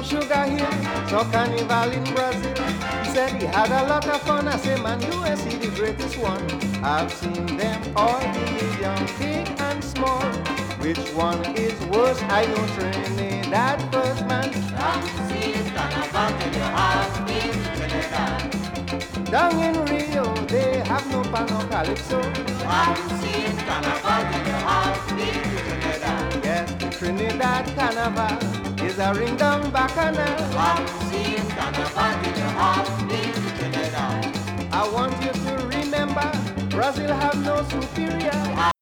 Sugar Hill, so Carnival in Brazil. He said he had a lot of fun. I say, man, USA the greatest one. I've seen them all, the young, big and small. Which one is worse? I know Trinidad first, man. Come see Carnival in your house, in Trinidad. Down in Rio, they have no pano calypso. Come see Carnival in your house, in Trinidad. Yes, Trinidad Carnival is a ring-down bacchanal. Come see Carnival in your house, in Trinidad. I want you to remember, Brazil have no superior.